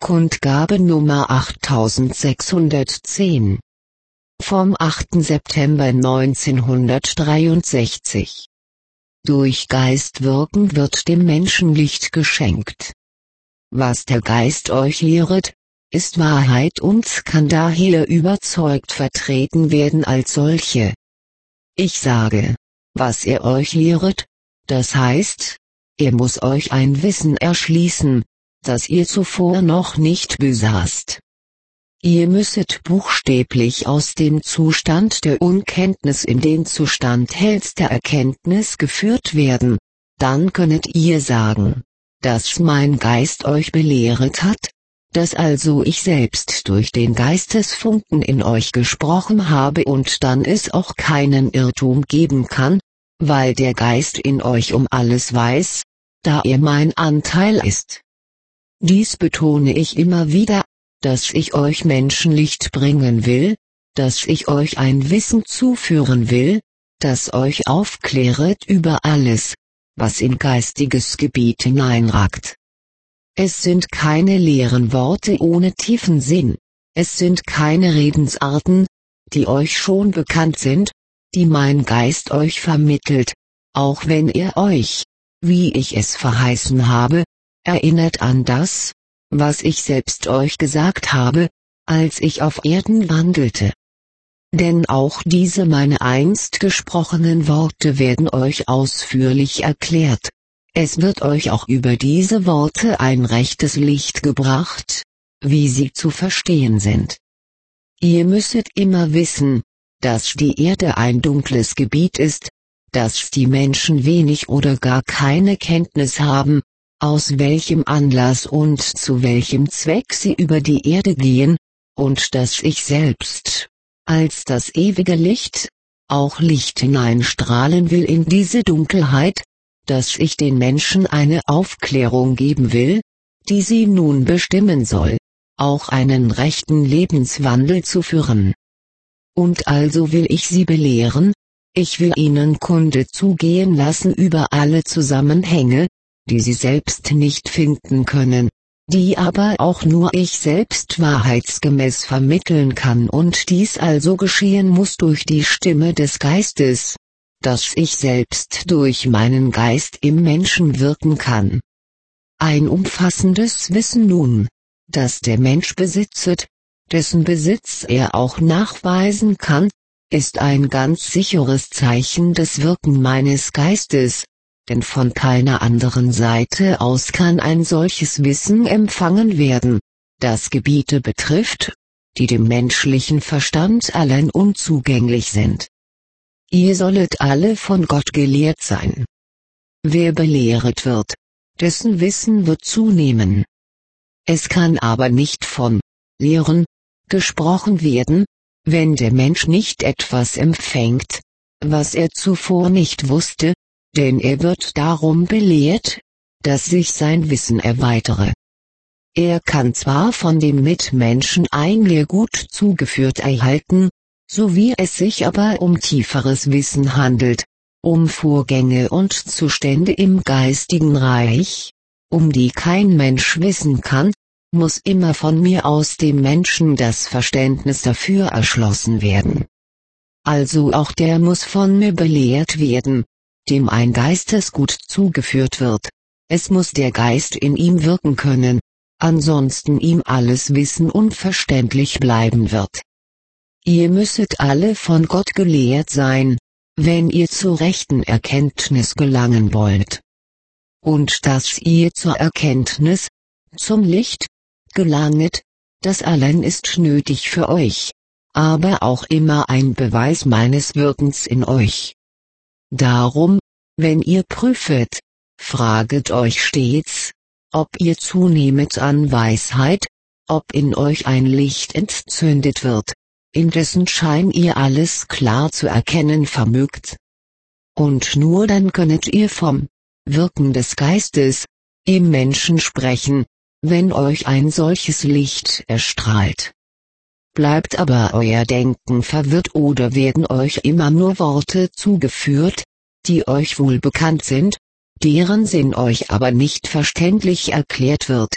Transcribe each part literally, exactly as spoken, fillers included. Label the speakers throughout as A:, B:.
A: Kundgabe Nummer achttausendsechshundertzehn. Vom achten September neunzehnhundertdreiundsechzig. Durch Geist wirken wird dem Menschen Licht geschenkt. Was der Geist euch lehret, ist Wahrheit und kann daher überzeugt vertreten werden als solche. Ich sage, was er euch lehret, das heißt, er muss euch ein Wissen erschließen, das ihr zuvor noch nicht besaßt. Ihr müsset buchstäblich aus dem Zustand der Unkenntnis in den Zustand hellster Erkenntnis geführt werden, dann könnet ihr sagen, dass mein Geist euch belehret hat, dass also ich selbst durch den Geistesfunken in euch gesprochen habe und dann es auch keinen Irrtum geben kann, weil der Geist in euch um alles weiß, da er mein Anteil ist. Dies betone ich immer wieder, dass ich euch Menschenlicht bringen will, dass ich euch ein Wissen zuführen will, das euch aufkläret über alles, was in geistiges Gebiet hineinragt. Es sind keine leeren Worte ohne tiefen Sinn, es sind keine Redensarten, die euch schon bekannt sind, die mein Geist euch vermittelt, auch wenn er euch, wie ich es verheißen habe, erinnert an das, was ich selbst euch gesagt habe, als ich auf Erden wandelte. Denn auch diese meine einst gesprochenen Worte werden euch ausführlich erklärt. Es wird euch auch über diese Worte ein rechtes Licht gebracht, wie sie zu verstehen sind. Ihr müsset immer wissen, dass die Erde ein dunkles Gebiet ist, dass die Menschen wenig oder gar keine Kenntnis haben, aus welchem Anlass und zu welchem Zweck sie über die Erde gehen, und dass ich selbst, als das ewige Licht, auch Licht hineinstrahlen will in diese Dunkelheit, dass ich den Menschen eine Aufklärung geben will, die sie nun bestimmen soll, auch einen rechten Lebenswandel zu führen. Und also will ich sie belehren, ich will ihnen Kunde zugehen lassen über alle Zusammenhänge, die sie selbst nicht finden können, die aber auch nur ich selbst wahrheitsgemäß vermitteln kann, und dies also geschehen muss durch die Stimme des Geistes, dass ich selbst durch meinen Geist im Menschen wirken kann. Ein umfassendes Wissen nun, das der Mensch besitzet, dessen Besitz er auch nachweisen kann, ist ein ganz sicheres Zeichen des Wirken meines Geistes, denn von keiner anderen Seite aus kann ein solches Wissen empfangen werden, das Gebiete betrifft, die dem menschlichen Verstand allein unzugänglich sind. Ihr sollet alle von Gott gelehrt sein. Wer belehret wird, dessen Wissen wird zunehmen. Es kann aber nicht von Lehren gesprochen werden, wenn der Mensch nicht etwas empfängt, was er zuvor nicht wusste, denn er wird darum belehrt, dass sich sein Wissen erweitere. Er kann zwar von dem Mitmenschen ein Lehrgut zugeführt erhalten, so wie es sich aber um tieferes Wissen handelt, um Vorgänge und Zustände im geistigen Reich, um die kein Mensch wissen kann, muss immer von mir aus dem Menschen das Verständnis dafür erschlossen werden. Also auch der muss von mir belehrt werden, dem ein Geistesgut zugeführt wird. Es muss der Geist in ihm wirken können, ansonsten ihm alles Wissen unverständlich bleiben wird. Ihr müsset alle von Gott gelehrt sein, wenn ihr zur rechten Erkenntnis gelangen wollt. Und dass ihr zur Erkenntnis, zum Licht, gelanget, das allein ist nötig für euch, aber auch immer ein Beweis meines Wirkens in euch. Darum, wenn ihr prüfet, fraget euch stets, ob ihr zunehmet an Weisheit, ob in euch ein Licht entzündet wird, in dessen Schein ihr alles klar zu erkennen vermögt. Und nur dann könnet ihr vom Wirken des Geistes im Menschen sprechen, wenn euch ein solches Licht erstrahlt. Bleibt aber euer Denken verwirrt oder werden euch immer nur Worte zugeführt, die euch wohl bekannt sind, deren Sinn euch aber nicht verständlich erklärt wird,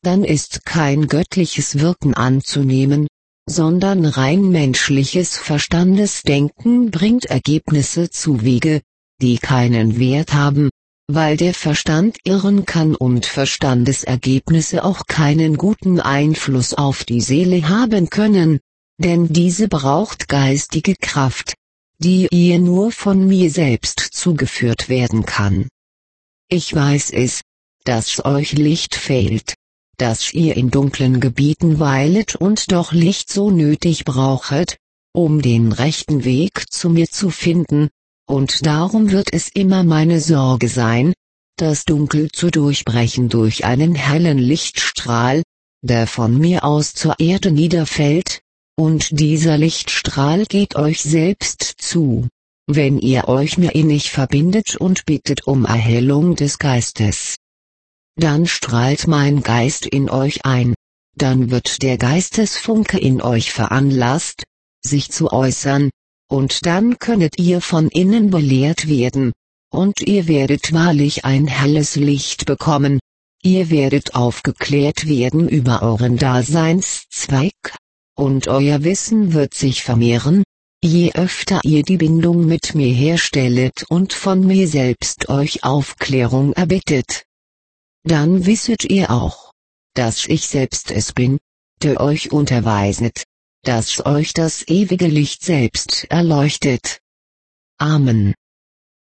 A: dann ist kein göttliches Wirken anzunehmen, sondern rein menschliches Verstandesdenken bringt Ergebnisse zuwege, die keinen Wert haben, weil der Verstand irren kann und Verstandesergebnisse auch keinen guten Einfluss auf die Seele haben können, denn diese braucht geistige Kraft, die ihr nur von mir selbst zugeführt werden kann. Ich weiß es, dass euch Licht fehlt, dass ihr in dunklen Gebieten weilet und doch Licht so nötig brauchet, um den rechten Weg zu mir zu finden, und darum wird es immer meine Sorge sein, das Dunkel zu durchbrechen durch einen hellen Lichtstrahl, der von mir aus zur Erde niederfällt, und dieser Lichtstrahl geht euch selbst zu, wenn ihr euch mir innig verbindet und bittet um Erhellung des Geistes. Dann strahlt mein Geist in euch ein, dann wird der Geistesfunke in euch veranlasst, sich zu äußern, und dann könnet ihr von innen belehrt werden, und ihr werdet wahrlich ein helles Licht bekommen, ihr werdet aufgeklärt werden über euren Daseinszweck, und euer Wissen wird sich vermehren, je öfter ihr die Bindung mit mir herstellet und von mir selbst euch Aufklärung erbittet. Dann wisset ihr auch, dass ich selbst es bin, der euch unterweiset, dass euch das ewige Licht selbst erleuchtet. Amen.